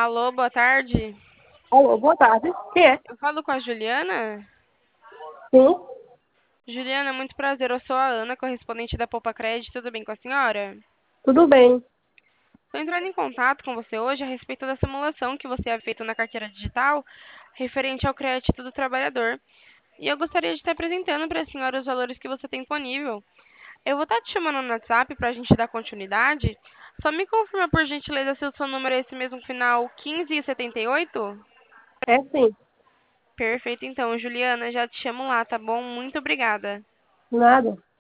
Alô, boa tarde. Alô, boa tarde. Quem é? Eu falo com a Juliana. Sim, Juliana, muito prazer. Eu sou a Ana, correspondente da Poupa Cred. Tudo bem com a senhora? tudo bem. Estou entrando em contato com você hoje a respeito da simulação que você havia feito na carteira digital referente ao crédito do trabalhador. E eu gostaria de estar apresentando para a senhora os valores que você tem disponível. Eu vou estar te chamando no WhatsApp para a gente dar continuidade. Só me confirma, por gentileza, se o seu número é esse mesmo final 1578? É sim. Perfeito, então, Juliana, já te chamo lá, tá bom? Muito obrigada. Nada.